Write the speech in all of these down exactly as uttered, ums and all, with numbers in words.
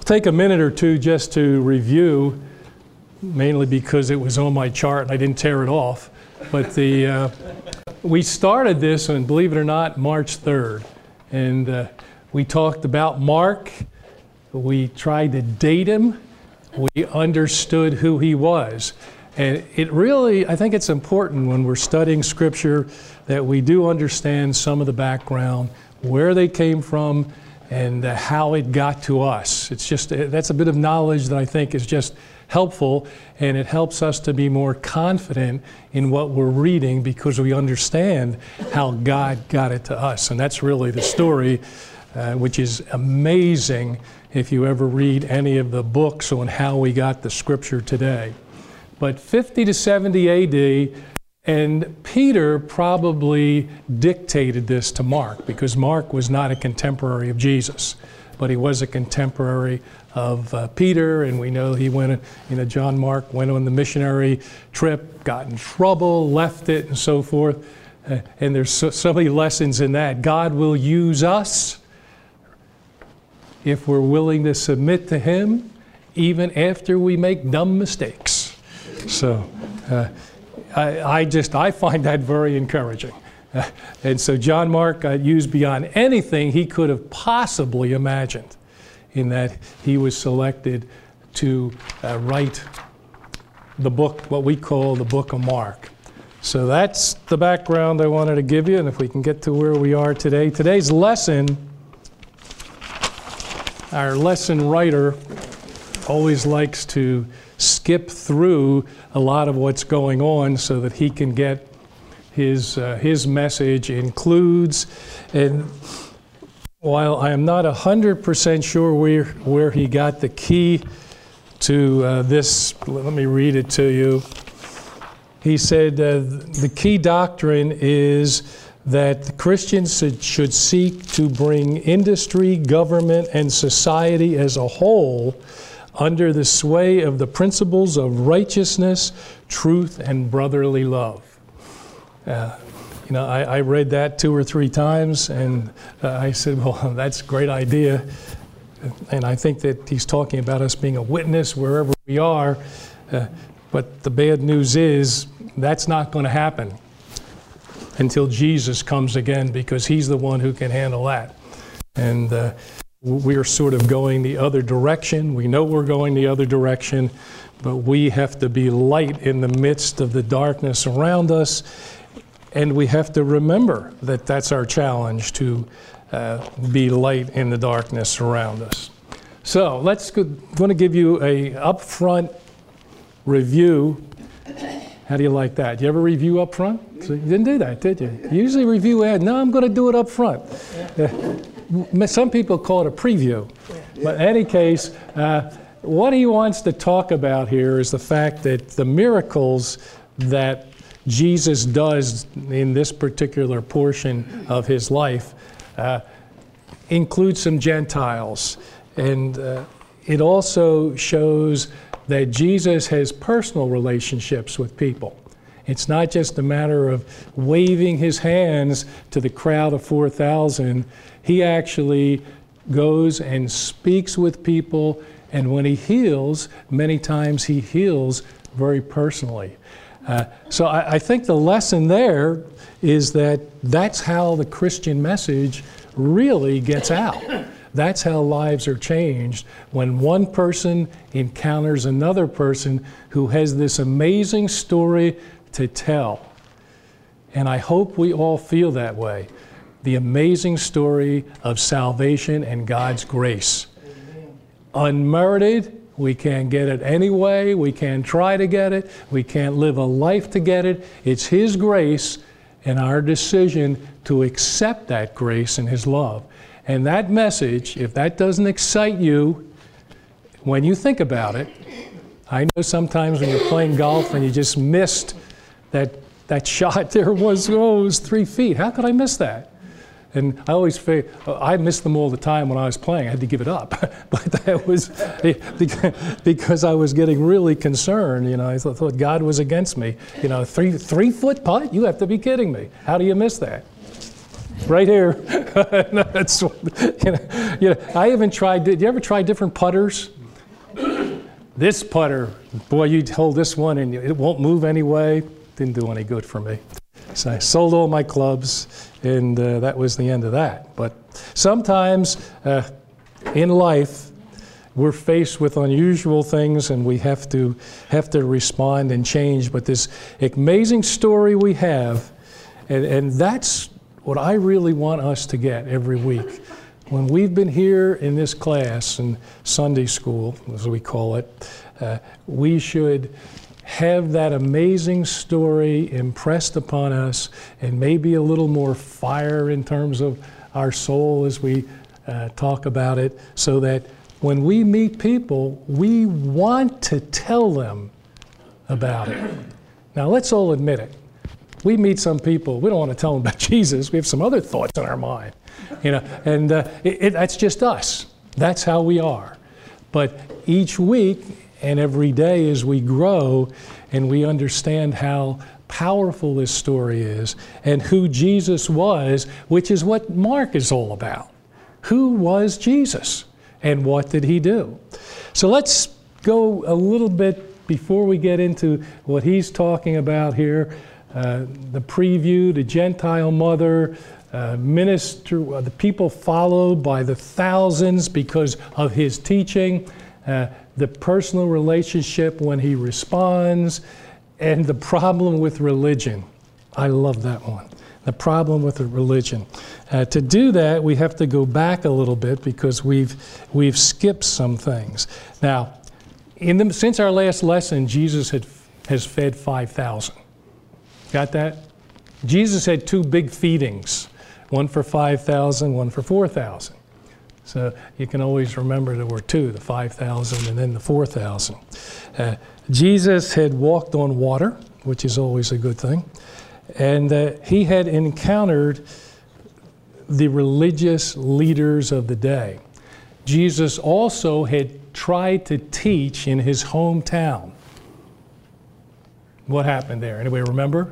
take a minute or two just to review, mainly because it was on my chart and I didn't tear it off. But the uh, we started this on, believe it or not, March third. And uh, we talked about Mark. We tried to date him. We understood who he was. And it really, I think it's important when we're studying Scripture that we do understand some of the background, where they came from, and uh, how it got to us. It's just, that's a bit of knowledge that I think is just helpful, and it helps us to be more confident in what we're reading because we understand how God got it to us. And that's really the story, uh, which is amazing if you ever read any of the books on how we got the Scripture today. But fifty to seventy A D, and Peter probably dictated this to Mark because Mark was not a contemporary of Jesus, but he was a contemporary of uh, Peter, and we know he went, you know, John Mark went on the missionary trip, got in trouble, left it, and so forth. Uh, and there's so, so many lessons in that. God will use us if we're willing to submit to Him, even after we make dumb mistakes. So uh, I, I just, I find that very encouraging. Uh, and so John Mark uh, used beyond anything he could have possibly imagined, in that he was selected to uh, write the book, what we call the Book of Mark. So that's the background I wanted to give you, and if we can get to where we are today. Today's lesson, our lesson writer always likes to skip through a lot of what's going on so that he can get his uh, his message includes. And while I am not one hundred percent sure where, where he got the key to uh, this, let me read it to you. He said uh, the key doctrine is that Christians should, should seek to bring industry, government, and society as a whole under the sway of the principles of righteousness, truth, and brotherly love. Uh, you know, I, I read that two or three times, and uh, I said, well, that's a great idea. And I think that he's talking about us being a witness wherever we are. Uh, but the bad news is that's not going to happen until Jesus comes again, because He's the one who can handle that. And uh, we're sort of going the other direction. We know we're going the other direction, but we have to be light in the midst of the darkness around us. And we have to remember that that's our challenge, to uh, be light in the darkness around us. So let's go, I'm going to give you a upfront review. How do you like that? You ever review up front? So you didn't do that, did you? You usually review ahead. No, I'm going to do it up front. Uh, some people call it a preview. But in any case, uh, what he wants to talk about here is the fact that the miracles that Jesus does in this particular portion of His life uh, include some Gentiles. And uh, it also shows that Jesus has personal relationships with people. It's not just a matter of waving His hands to the crowd of four thousand. He actually goes and speaks with people, and when He heals, many times He heals very personally. Uh, so I, I think the lesson there is that that's how the Christian message really gets out. That's how lives are changed, when one person encounters another person who has this amazing story to tell. And I hope we all feel that way. The amazing story of salvation and God's grace. Amen. Unmerited, we can't get it anyway. We can't try to get it. We can't live a life to get it. It's His grace and our decision to accept that grace and His love. And that message, if that doesn't excite you, when you think about it, I know sometimes when you're playing golf and you just missed that that shot there was, oh, it was three feet. How could I miss that? And I always feel, I missed them all the time when I was playing. I had to give it up. But that was because I was getting really concerned. You know, I thought God was against me. You know, three three foot putt? You have to be kidding me. How do you miss that? right here. That's, you know, you know, I even tried, did you ever try different putters? This putter, boy, you hold this one and it won't move anyway. Didn't do any good for me. So I sold all my clubs, and uh, that was the end of that. But sometimes uh, in life, we're faced with unusual things, and we have to have to respond and change. But this amazing story we have, and, and that's what I really want us to get every week. When we've been here in this class, in Sunday school, as we call it, uh, we should have that amazing story impressed upon us, and maybe a little more fire in terms of our soul as we uh, talk about it, so that when we meet people, we want to tell them about it. Now, let's all admit it. We meet some people, we don't want to tell them about Jesus. We have some other thoughts in our mind, you know, and uh, it, it, that's just us. That's how we are. But each week and every day as we grow and we understand how powerful this story is and who Jesus was, which is what Mark is all about. Who was Jesus and what did he do? So let's go a little bit before we get into what he's talking about here. Uh, the preview, the Gentile mother, uh, minister, uh, the people followed by the thousands because of his teaching, uh, the personal relationship when he responds, and the problem with religion. I love that one. The problem with the religion. Uh, to do that, we have to go back a little bit because we've we've skipped some things. Now, in the, since our last lesson, Jesus had has fed five thousand. Got that? Jesus had two big feedings, one for five thousand, one for four thousand. So you can always remember there were two, the five thousand and then the four thousand. Uh, Jesus had walked on water, which is always a good thing, and uh, he had encountered the religious leaders of the day. Jesus also had tried to teach in his hometown. What happened there? Anybody remember?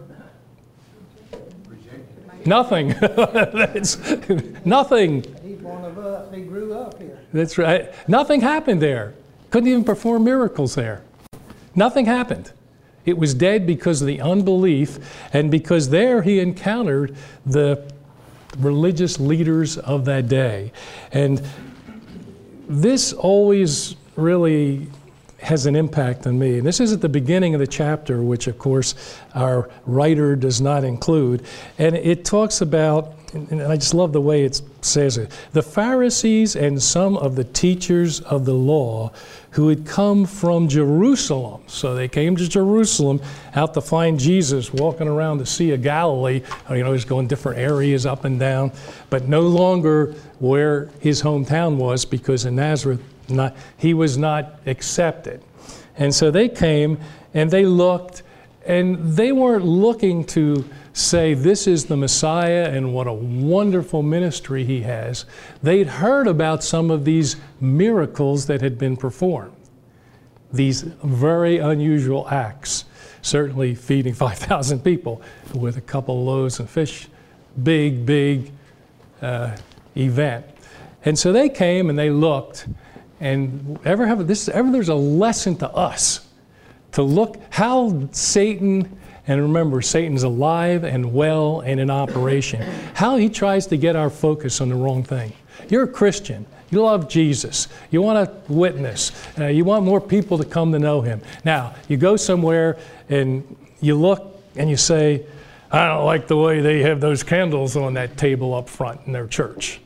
Nothing. That's, nothing. He's one of us. He grew up here. That's right. Nothing happened there. Couldn't even perform miracles there. Nothing happened. It was dead because of the unbelief, and because there he encountered the religious leaders of that day. And this always really has an impact on me. And this is at the beginning of the chapter, which of course our writer does not include. And it talks about, and I just love the way it says it, the Pharisees and some of the teachers of the law who had come from Jerusalem. So they came to Jerusalem out to find Jesus walking around the Sea of Galilee. You know, he's going different areas up and down, but no longer where his hometown was, because in Nazareth, Not, he was not accepted. And so they came and they looked, and they weren't looking to say this is the Messiah and what a wonderful ministry he has. They'd heard about some of these miracles that had been performed, these very unusual acts, certainly feeding five thousand people with a couple of loaves and fish, big, big uh, event. And so they came and they looked. And ever have this? Ever there's a lesson to us to look how Satan, and remember, Satan's alive and well and in operation. How he tries to get our focus on the wrong thing. You're a Christian. You love Jesus. You want to witness. Uh, you want more people to come to know him. Now, you go somewhere and you look and you say, I don't like the way they have those candles on that table up front in their church.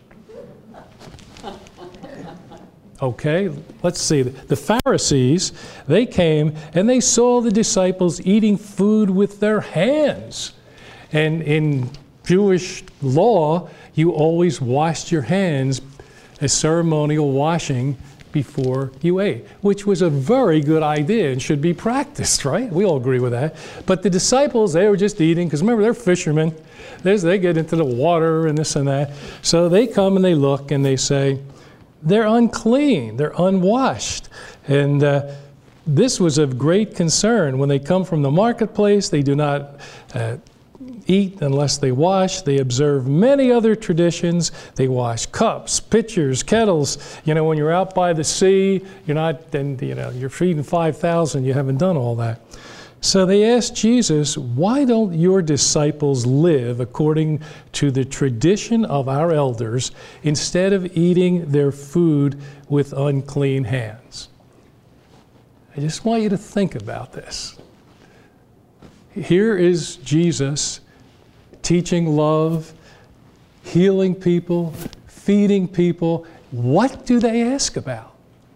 Okay, let's see. The Pharisees, they came and they saw the disciples eating food with their hands. And in Jewish law, you always washed your hands, a ceremonial washing before you ate, which was a very good idea and should be practiced, right? We all agree with that. But the disciples, they were just eating, because remember, they're fishermen. There's, they get into the water and this and that. So they come and they look and they say, they're unclean, they're unwashed. And uh, this was of great concern. When they come from the marketplace, they do not uh, eat unless they wash. They observe many other traditions. They wash cups, pitchers, kettles. You know, when you're out by the sea, you're not, then, you know, you're feeding five thousand, you haven't done all that. So they asked Jesus, why don't your disciples live according to the tradition of our elders instead of eating their food with unclean hands? I just want you to think about this. Here is Jesus teaching love, healing people, feeding people. What do they ask about?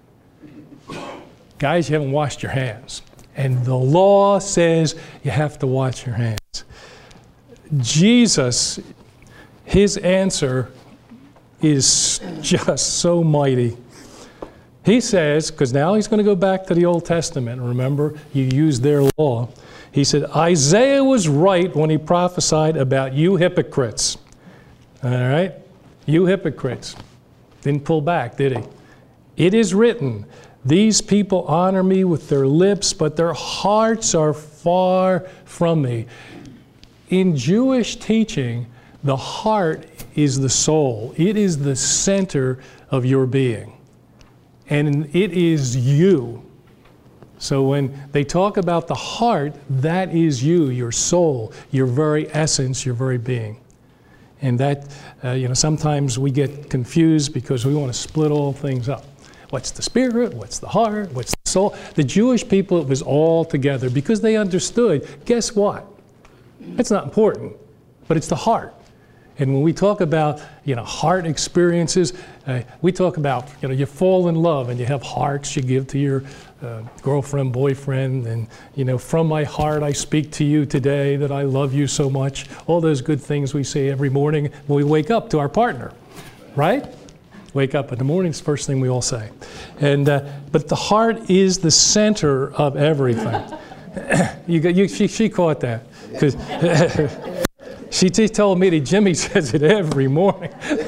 Guys, you haven't washed your hands. And the law says you have to wash your hands. Jesus, his answer is just so mighty. He says, because now he's going to go back to the Old Testament. Remember, you use their law. He said, Isaiah was right when he prophesied about you hypocrites. All right? You hypocrites. Didn't pull back, did he? It is written, these people honor me with their lips, but their hearts are far from me. In Jewish teaching, the heart is the soul. It is the center of your being. And it is you. So when they talk about the heart, that is you, your soul, your very essence, your very being. And that, uh, you know, sometimes we get confused because we want to split all things up. What's the spirit? What's the heart? What's the soul? The Jewish people, it was all together because they understood, guess what? It's not important, but it's the heart. And when we talk about, you know, heart experiences, uh, we talk about, you know, you fall in love and you have hearts you give to your uh, girlfriend, boyfriend, and, you know, from my heart I speak to you today that I love you so much. All those good things we say every morning when we wake up to our partner, right? Wake up in the morning, it's the first thing we all say. And, uh, but the heart is the center of everything. you, you, she, she caught that. Because she t- told me that Jimmy says it every morning.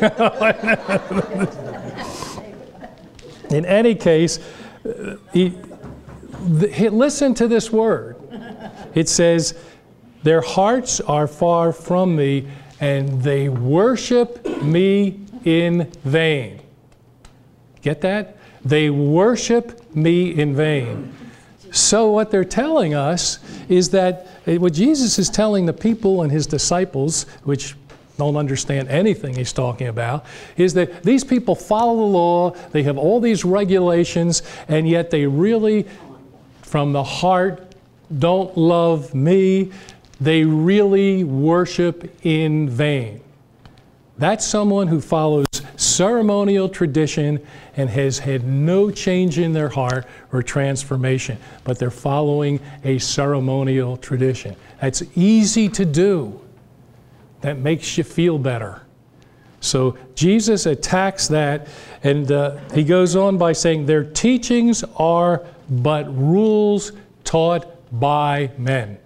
In any case, he, the, listen to this word. It says, their hearts are far from me, and they worship me in vain. Get that? They worship me in vain. So what they're telling us is that what Jesus is telling the people and his disciples, which don't understand anything he's talking about, is that these people follow the law, they have all these regulations, and yet they really, from the heart, don't love me. They really worship in vain. That's someone who follows ceremonial tradition and has had no change in their heart or transformation, but they're following a ceremonial tradition. That's easy to do. That makes you feel better. So Jesus attacks that, and uh, he goes on by saying, their teachings are but rules taught by men.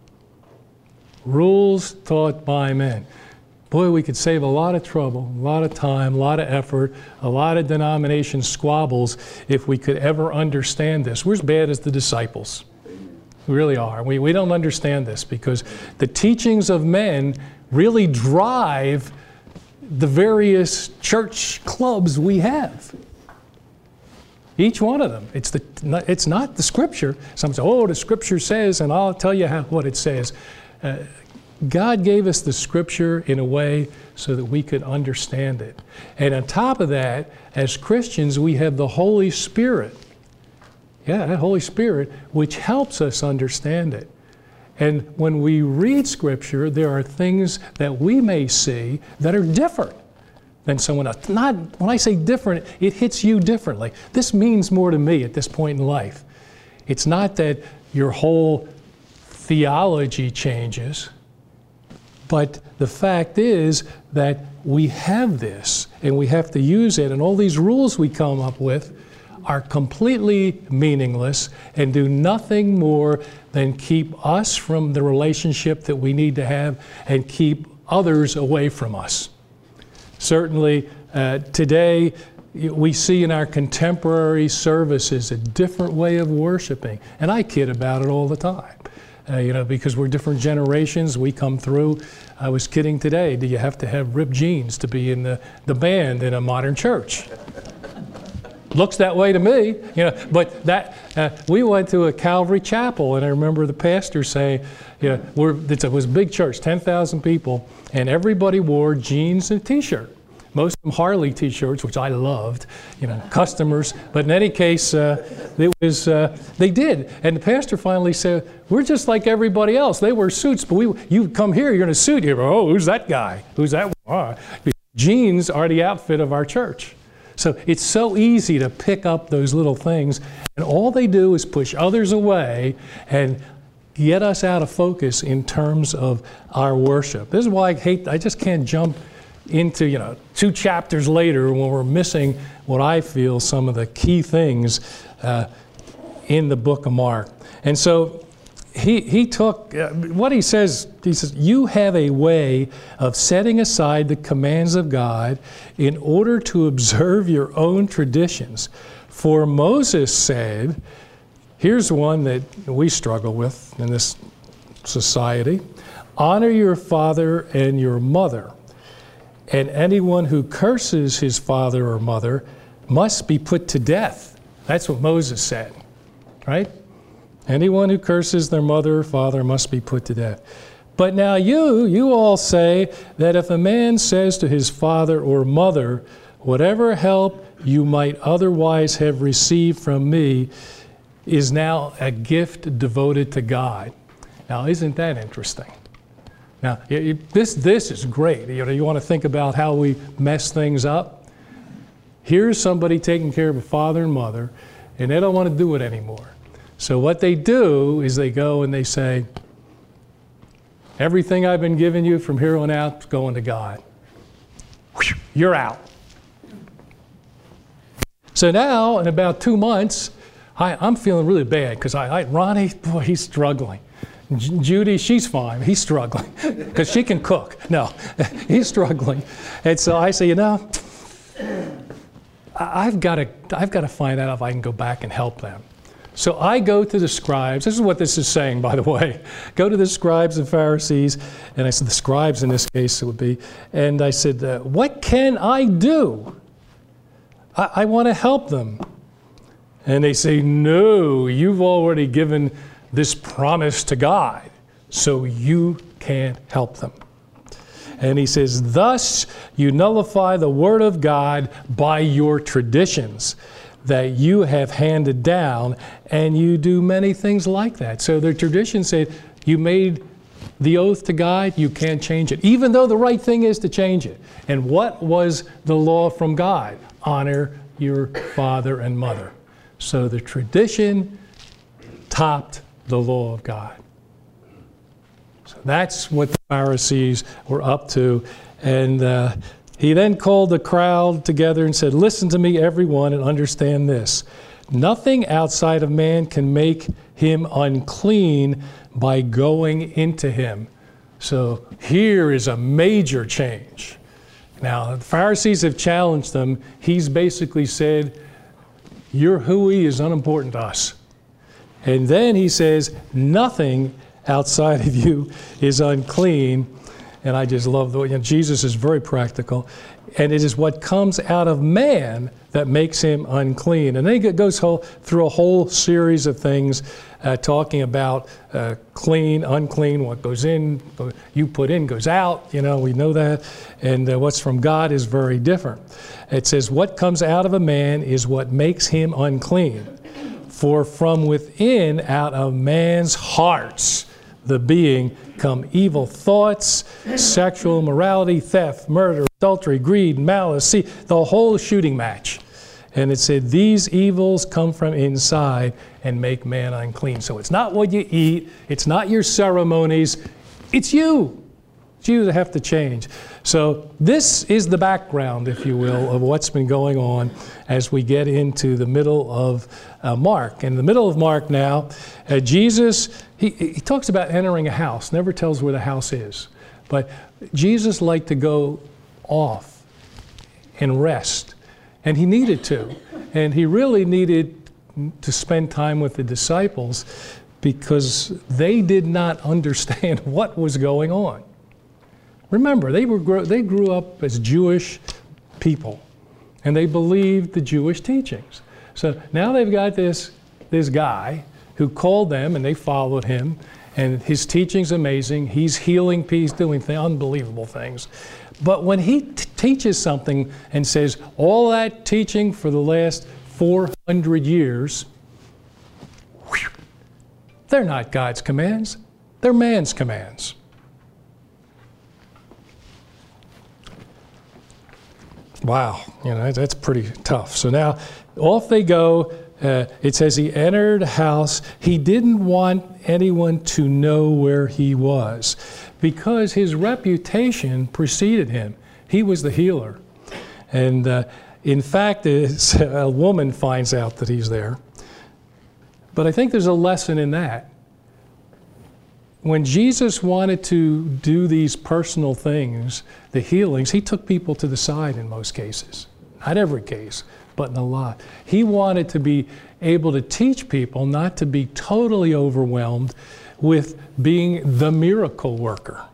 Rules taught by men. Boy, we could save a lot of trouble, a lot of time, a lot of effort, a lot of denomination squabbles if we could ever understand this. We're as bad as the disciples. We really are. We, we don't understand this because the teachings of men really drive the various church clubs we have. Each one of them. It's, the, it's not the Scripture. Some say, oh, the Scripture says, and I'll tell you how, what it says. Uh, God gave us the Scripture in a way so that we could understand it. And on top of that, as Christians, we have the Holy Spirit. Yeah, that Holy Spirit, which helps us understand it. And when we read Scripture, there are things that we may see that are different than someone else. Not, when I say different, it hits you differently. This means more to me at this point in life. It's not that your whole theology changes, but the fact is that we have this and we have to use it, and all these rules we come up with are completely meaningless and do nothing more than keep us from the relationship that we need to have and keep others away from us. Certainly, uh, today we see in our contemporary services a different way of worshiping, and I kid about it all the time. Uh, you know, because we're different generations, we come through. I was kidding today, do you have to have ripped jeans to be in the, the band in a modern church? Looks that way to me, you know. But that uh, we went to a Calvary Chapel, and I remember the pastor saying, you know, we're, it was a big church, ten thousand people, and everybody wore jeans and a T-shirt. Most of them Harley T-shirts, which I loved, you know, customers. But in any case, uh, it was uh, they did. And the pastor finally said, "We're just like everybody else. They wear suits, but we, you come here, you're in a suit. You go, oh, who's that guy? Who's that?" Oh. Jeans are the outfit of our church. So it's so easy to pick up those little things, and all they do is push others away and get us out of focus in terms of our worship. This is why I hate. I just can't jump into, you know, two chapters later when we're missing what I feel some of the key things uh, in the book of Mark. And so he, he took, uh, what he says, he says, you have a way of setting aside the commands of God in order to observe your own traditions. For Moses said, here's one that we struggle with in this society, honor your father and your mother. And anyone who curses his father or mother must be put to death. That's what Moses said, right? Anyone who curses their mother or father must be put to death. But now you, you all say that if a man says to his father or mother, whatever help you might otherwise have received from me is now a gift devoted to God. Now, isn't that interesting? Now, this, this is great. You know, you want to think about how we mess things up? Here's somebody taking care of a father and mother, and they don't want to do it anymore. So what they do is they go and they say, everything I've been giving you from here on out is going to God. You're out. So now, in about two months, I, I'm feeling really bad because I, I, Ronnie, boy, he's struggling. Judy, she's fine. He's struggling because she can cook. No, he's struggling. And so I say, you know, I've got to, I've got to find out if I can go back and help them. So I go to the scribes. This is what this is saying, by the way. Go to the scribes and Pharisees, and I said, the scribes in this case it would be, and I said, uh, what can I do? I, I want to help them. And they say, no, you've already given this promise to God, so you can't help them. And he says, thus you nullify the word of God by your traditions that you have handed down, and you do many things like that. So their traditions say, you made the oath to God, you can't change it, even though the right thing is to change it. And what was the law from God? Honor your father and mother. So the tradition topped the law of God. So that's what the Pharisees were up to. And uh, he then called the crowd together and said, listen to me, everyone, and understand this. Nothing outside of man can make him unclean by going into him. So here is a major change. Now, the Pharisees have challenged them. He's basically said, your hooey is unimportant to us. And then he says, nothing outside of you is unclean. And I just love the way, you know, Jesus is very practical. And it is what comes out of man that makes him unclean. And then he goes whole, through a whole series of things uh, talking about uh, clean, unclean, what goes in, you put in goes out. You know, we know that. And uh, what's from God is very different. It says, what comes out of a man is what makes him unclean. For from within, out of man's hearts, the being, come evil thoughts, sexual immorality, theft, murder, adultery, greed, malice. See, the whole shooting match. And it said, these evils come from inside and make man unclean. So it's not what you eat. It's not your ceremonies. It's you. It's you that have to change. So this is the background, if you will, of what's been going on as we get into the middle of uh, Mark. In the middle of Mark now, uh, Jesus, he, he talks about entering a house, never tells where the house is. But Jesus liked to go off and rest. And he needed to. And he really needed to spend time with the disciples because they did not understand what was going on. Remember, they were they grew up as Jewish people, and they believed the Jewish teachings. So now they've got this, this guy who called them, and they followed him, and his teaching's amazing. He's healing people, he's doing th- unbelievable things. But when he t- teaches something and says, all that teaching for the last four hundred years, whew, they're not God's commands, they're man's commands. Wow, you know, that's pretty tough. So now off they go. Uh, it says he entered a house. He didn't want anyone to know where he was because his reputation preceded him. He was the healer. And uh, in fact, a woman finds out that he's there. But I think there's a lesson in that. When Jesus wanted to do these personal things, the healings, he took people to the side in most cases. Not every case, but in a lot. He wanted to be able to teach people not to be totally overwhelmed with being the miracle worker.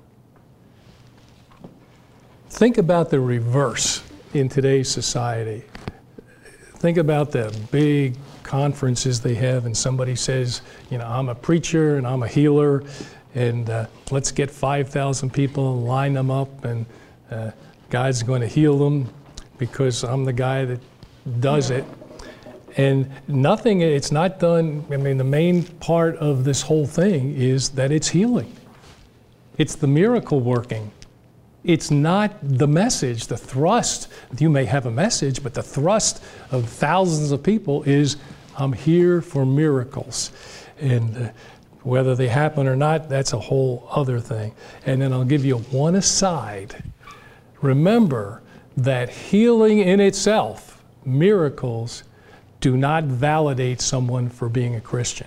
Think about the reverse in today's society. Think about the big conferences they have, and somebody says, you know, I'm a preacher and I'm a healer, and uh, let's get five thousand people, line them up, and uh, God's going to heal them because I'm the guy that does it. And nothing, it's not done, I mean, the main part of this whole thing is that it's healing. It's the miracle working. It's not the message, the thrust. You may have a message, but the thrust of thousands of people is, I'm here for miracles. And uh, whether they happen or not, that's a whole other thing. And then I'll give you one aside. Remember that healing in itself, miracles, do not validate someone for being a Christian.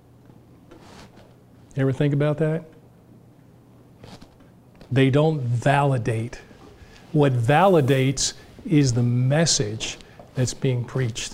You ever think about that? They don't validate. What validates is the message that's being preached.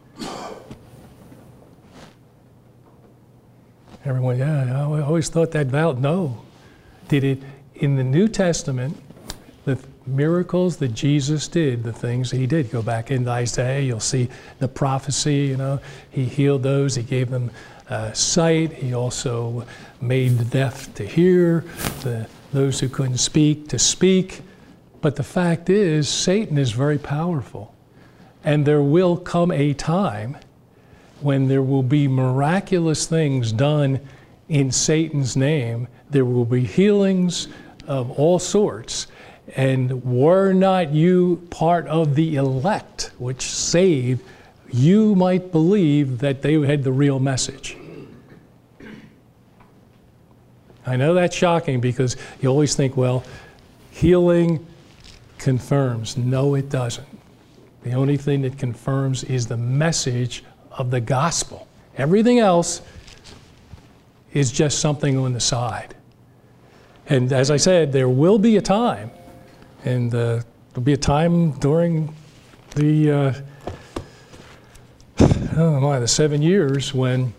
Everyone, yeah, I always thought that valid. No. Did it, in the New Testament, the miracles that Jesus did, the things he did, go back into Isaiah, you'll see the prophecy, you know, he healed those, he gave them uh, sight, he also made the deaf to hear, the, those who couldn't speak to speak. But the fact is, Satan is very powerful. And there will come a time when there will be miraculous things done in Satan's name. There will be healings of all sorts. And were not you part of the elect, which saved, you might believe that they had the real message. I know that's shocking because you always think, well, healing confirms. No, it doesn't. The only thing that confirms is the message of the gospel. Everything else is just something on the side. And as I said, there will be a time, and uh, there'll be a time during the, uh, oh my, the seven years when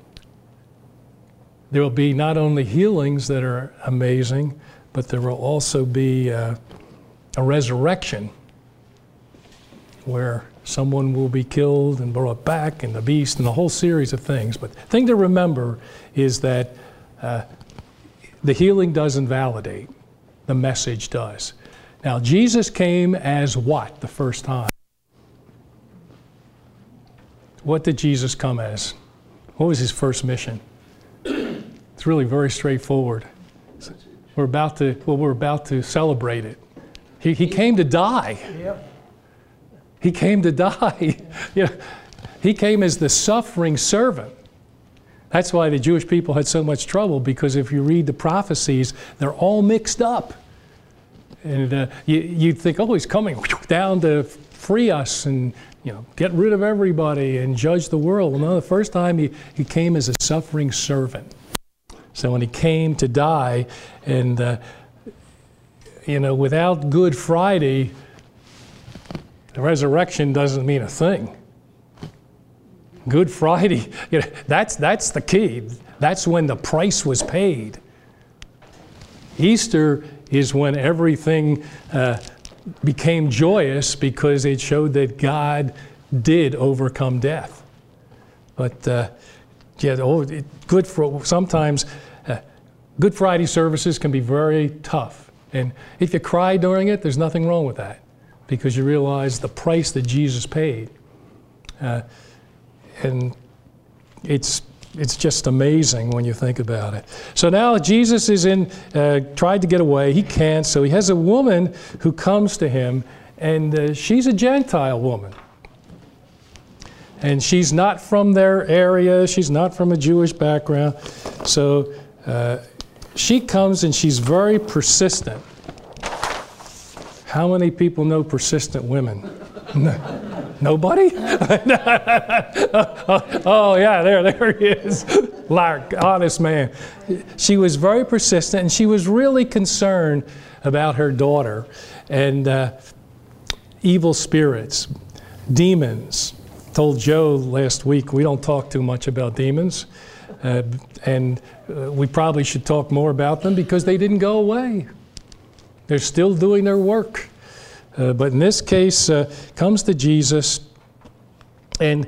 there will be not only healings that are amazing, but there will also be uh, a resurrection where someone will be killed and brought back, and the beast, and a whole series of things. But the thing to remember is that uh, the healing doesn't validate, the message does. Now, Jesus came as what the first time? What did Jesus come as? What was his first mission? It's really very straightforward. We're about to, well, we're about to celebrate it. He, he came to die. Yep. He came to die. You know, he came as the suffering servant. That's why the Jewish people had so much trouble, because if you read the prophecies, they're all mixed up. And uh, you, you'd think, oh, he's coming down to free us and, you know, get rid of everybody and judge the world. Well, no, the first time he, he came as a suffering servant. So when he came to die, and, uh, you know, without Good Friday, the resurrection doesn't mean a thing. Good Friday, you know, that's, that's the key. That's when the price was paid. Easter is when everything uh, became joyous because it showed that God did overcome death. But uh, yeah, oh, it, good for sometimes. Uh, Good Friday services can be very tough, and if you cry during it, there's nothing wrong with that, because you realize the price that Jesus paid, uh, and it's. It's just amazing when you think about it. So now Jesus is in, uh, tried to get away. He can't. So he has a woman who comes to him, and uh, she's a Gentile woman. And she's not from their area. She's not from a Jewish background. So uh, she comes and she's very persistent. How many people know persistent women? Nobody? oh, oh, yeah, there, there he is. Lark, honest man. She was very persistent, and she was really concerned about her daughter and uh, evil spirits, demons. Told Joe last week we don't talk too much about demons, uh, and uh, we probably should talk more about them because they didn't go away. They're still doing their work. Uh, but in this case, uh, comes to Jesus and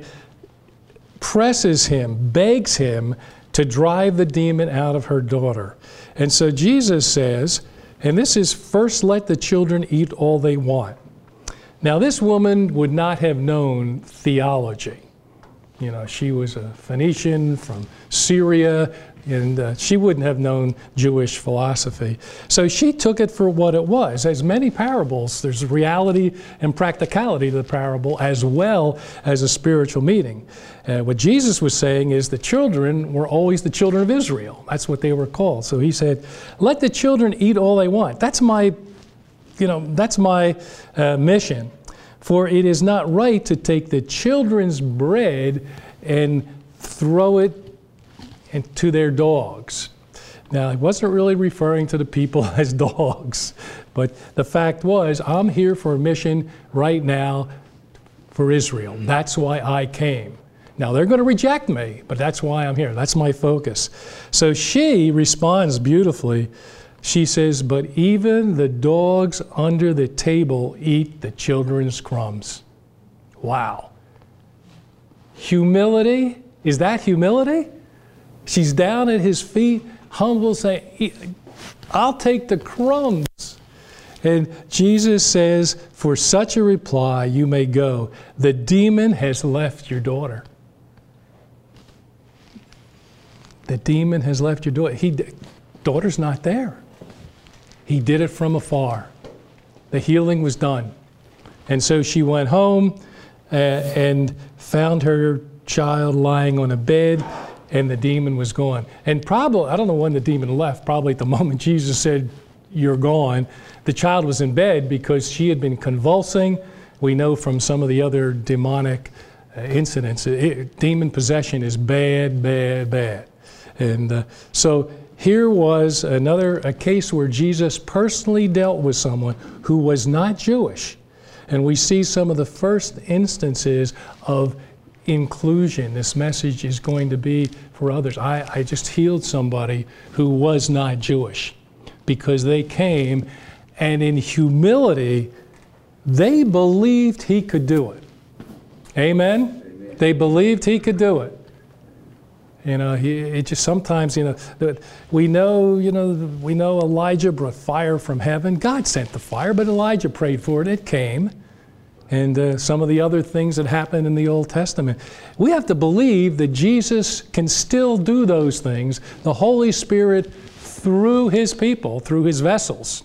presses him, begs him to drive the demon out of her daughter. And so Jesus says, and this is, first let the children eat all they want. Now, this woman would not have known theology. You know, she was a Phoenician from Syria, and uh, she wouldn't have known Jewish philosophy. So she took it for what it was. As many parables, there's reality and practicality to the parable as well as a spiritual meaning. Uh, what Jesus was saying is the children were always the children of Israel. That's what they were called. So he said, let the children eat all they want. That's my, you know, that's my uh, mission. For it is not right to take the children's bread and throw it to their dogs. Now, he wasn't really referring to the people as dogs, but the fact was, I'm here for a mission right now for Israel. That's why I came. Now, they're going to reject me, but that's why I'm here. That's my focus. So she responds beautifully. She says, but even the dogs under the table eat the children's crumbs. Wow. Humility? Is that humility? She's down at his feet, humble, saying, I'll take the crumbs. And Jesus says, for such a reply, you may go. The demon has left your daughter. The demon has left your daughter. He, daughter's not there. He did it from afar. The healing was done. And so she went home uh, and found her child lying on a bed, and the demon was gone. And probably, I don't know when the demon left, probably at the moment Jesus said, you're gone. The child was in bed because she had been convulsing. We know from some of the other demonic uh, incidents, it, demon possession is bad, bad, bad. And uh, so here was another a case where Jesus personally dealt with someone who was not Jewish. And we see some of the first instances of inclusion. This message is going to be for others. I, I just healed somebody who was not Jewish because they came and in humility, they believed he could do it. Amen? Amen. They believed he could do it. You know, he, it just sometimes, you know, we know, you know, we know Elijah brought fire from heaven. God sent the fire, but Elijah prayed for it. It came. And uh, some of the other things that happened in the Old Testament. We have to believe that Jesus can still do those things, the Holy Spirit through his people, through his vessels.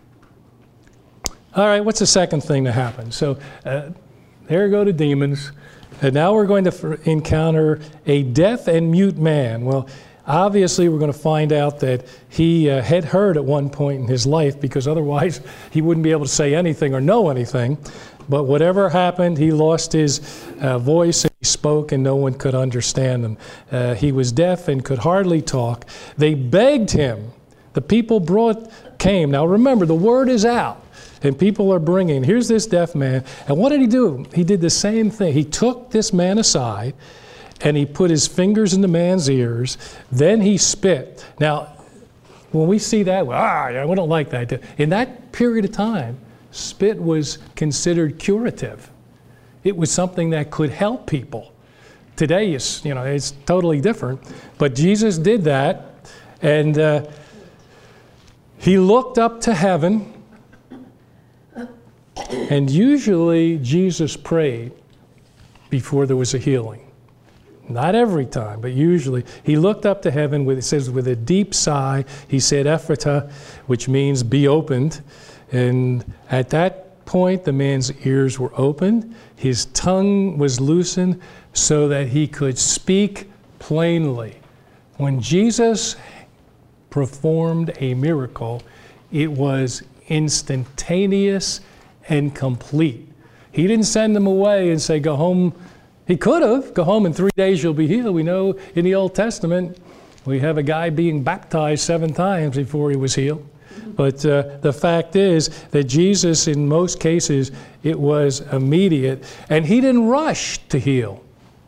All right, what's the second thing that happened? So uh, there go the demons. And now we're going to f- encounter a deaf and mute man. Well, obviously we're going to find out that he uh, had heard at one point in his life, because otherwise he wouldn't be able to say anything or know anything. But whatever happened, he lost his uh, voice and he spoke and no one could understand him. Uh, he was deaf and could hardly talk. They begged him. The people brought, came. Now remember, the word is out. And people are bringing, here's this deaf man. And what did he do? He did the same thing. He took this man aside and he put his fingers in the man's ears. Then he spit. Now, when we see that, well, ah, yeah, we don't like that. In that period of time, spit was considered curative. It was something that could help people. Today, it's, you know, it's totally different. But Jesus did that, and uh, he looked up to heaven, and usually Jesus prayed before there was a healing. Not every time, but usually. He looked up to heaven, with, it says, with a deep sigh, he said, Ephphatha, which means be opened. And at that point, the man's ears were opened, his tongue was loosened so that he could speak plainly. When Jesus performed a miracle, it was instantaneous and complete. He didn't send them away and say, go home. He could have, go home in three days you'll be healed. We know in the Old Testament, we have a guy being baptized seven times before he was healed. But uh, the fact is that Jesus, in most cases, it was immediate. And he didn't rush to heal.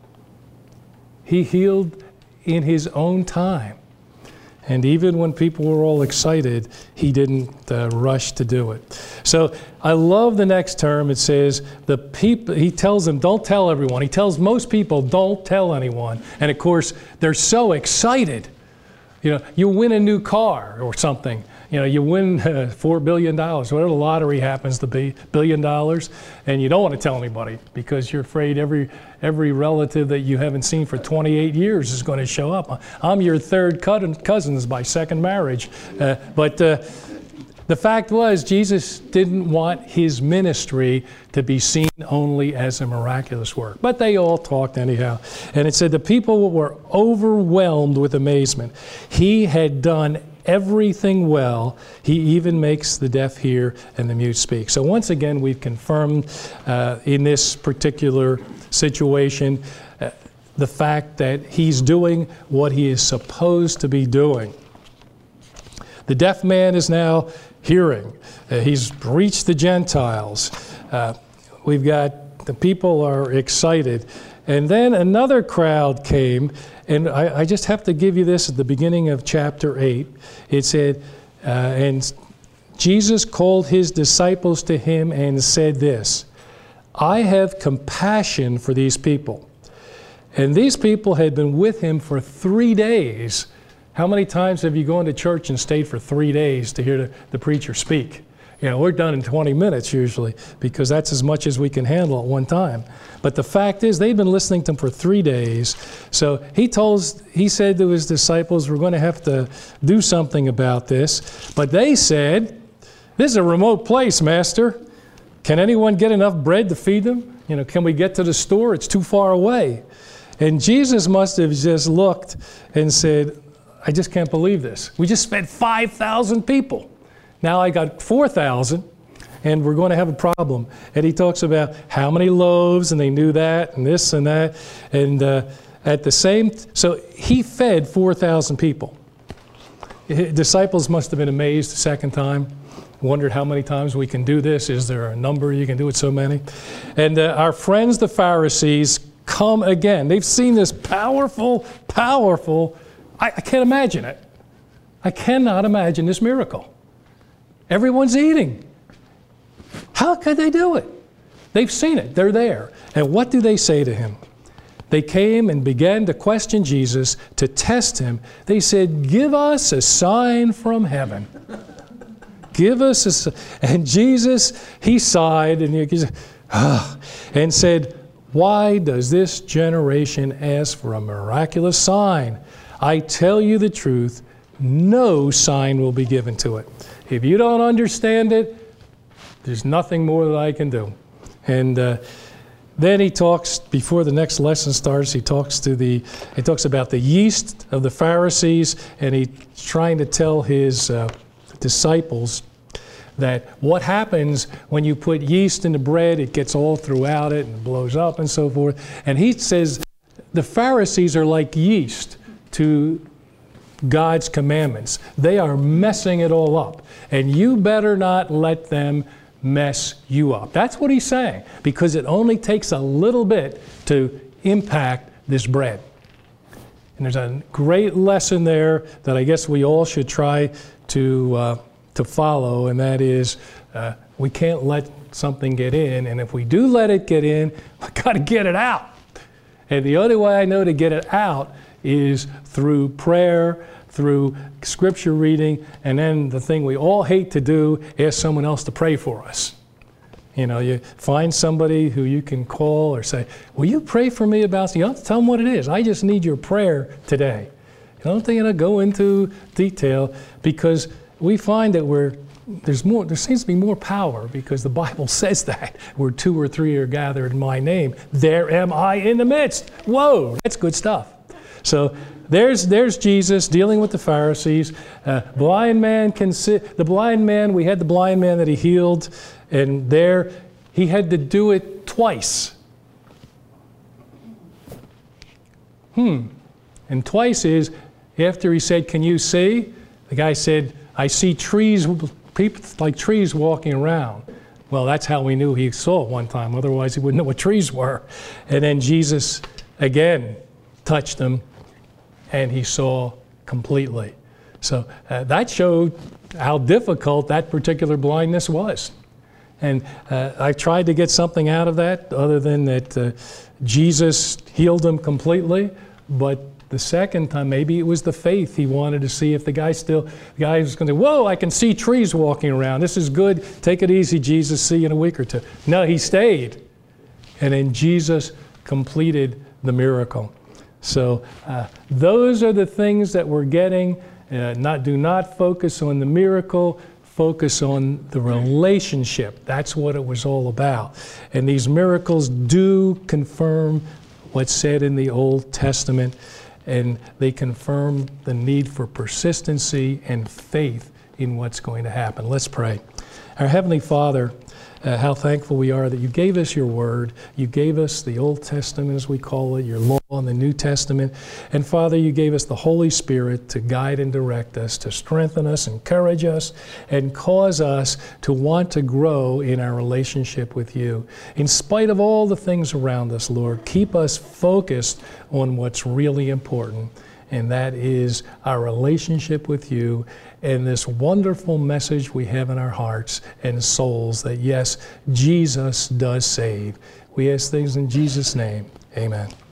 He healed in his own time. And even when people were all excited, he didn't uh, rush to do it. So I love the next term. It says, the people, he tells them, don't tell everyone. He tells most people, don't tell anyone. And of course, they're so excited. You know, you win a new car or something. You know, you win uh, four billion dollars, whatever the lottery happens to be, billion dollars, and you don't want to tell anybody because you're afraid every every relative that you haven't seen for twenty-eight years is going to show up. I'm your third cousins by second marriage. Uh, but uh, the fact was, Jesus didn't want his ministry to be seen only as a miraculous work. But they all talked anyhow. And it said the people were overwhelmed with amazement. He had done everything well. He even makes the deaf hear and the mute speak. So once again, we've confirmed uh, in this particular situation uh, the fact that he's doing what he is supposed to be doing. The deaf man is now hearing. Uh, he's reached the Gentiles. Uh, we've got, the people are excited. And then another crowd came, and I, I just have to give you this at the beginning of chapter eight. It said, uh, and Jesus called his disciples to him and said this, I have compassion for these people. And these people had been with him for three days. How many times have you gone to church and stayed for three days to hear the, the preacher speak? You know, we're done in twenty minutes usually because that's as much as we can handle at one time. But the fact is, they've been listening to him for three days. So he told, he said to his disciples, we're going to have to do something about this. But they said, this is a remote place, Master. Can anyone get enough bread to feed them? You know, can we get to the store? It's too far away. And Jesus must have just looked and said, I just can't believe this. We just fed five thousand people. Now I got four thousand, and we're going to have a problem. And he talks about how many loaves, and they knew that, and this and that. And uh, at the same, so he fed four thousand people. His disciples must have been amazed the second time, wondered how many times we can do this. Is there a number you can do it so many? And uh, our friends, the Pharisees, come again. They've seen this powerful, powerful, I, I can't imagine it. I cannot imagine this miracle. Everyone's eating. How could they do it? They've seen it. They're there. And what do they say to him? They came and began to question Jesus to test him. They said, give us a sign from heaven. Give us a sign. And Jesus, he sighed and he ah, and said, why does this generation ask for a miraculous sign? I tell you the truth, no sign will be given to it. If you don't understand it, there's nothing more that I can do. And uh, then he talks, before the next lesson starts, he talks to the, he talks about the yeast of the Pharisees, and he's trying to tell his uh, disciples that what happens when you put yeast in the bread, it gets all throughout it and blows up and so forth. And he says the Pharisees are like yeast to God's commandments. They are messing it all up. And you better not let them mess you up. That's what he's saying, because it only takes a little bit to impact this bread. And there's a great lesson there that I guess we all should try to, uh, to follow, and that is uh, we can't let something get in, and if we do let it get in, we've got to get it out. And the only way I know to get it out is through prayer, through scripture reading, and then the thing we all hate to do, ask someone else to pray for us. You know, you find somebody who you can call or say, will you pray for me about, you don't have to tell them what it is. I just need your prayer today. I don't think it'll go into detail, because we find that we're, there's more, there seems to be more power, because the Bible says that. Where two or three are gathered in my name, there am I in the midst. Whoa, that's good stuff. So there's, there's Jesus dealing with the Pharisees. Uh, blind man can sit, the blind man, we had the blind man that he healed, and there he had to do it twice. Hmm. And twice is after he said, can you see? The guy said, I see trees, people like trees walking around. Well, that's how we knew he saw it one time. Otherwise, he wouldn't know what trees were. And then Jesus again touched him, and he saw completely. So uh, that showed how difficult that particular blindness was. And uh, I tried to get something out of that other than that uh, Jesus healed him completely. But the second time, maybe it was the faith. He wanted to see if the guy still, the guy was going to say, whoa, I can see trees walking around. This is good. Take it easy, Jesus. See you in a week or two. No, he stayed. And then Jesus completed the miracle. So uh, those are the things that we're getting. Uh, not, do not focus on the miracle. Focus on the relationship. That's what it was all about. And these miracles do confirm what's said in the Old Testament, and they confirm the need for persistency and faith in what's going to happen. Let's pray. Our Heavenly Father, uh, how thankful we are that you gave us your word. You gave us the Old Testament, as we call it, your law in the New Testament. And Father, you gave us the Holy Spirit to guide and direct us, to strengthen us, encourage us, and cause us to want to grow in our relationship with you. In spite of all the things around us, Lord, keep us focused on what's really important, and that is our relationship with you and this wonderful message we have in our hearts and souls that, yes, Jesus does save. We ask things in Jesus' name. Amen.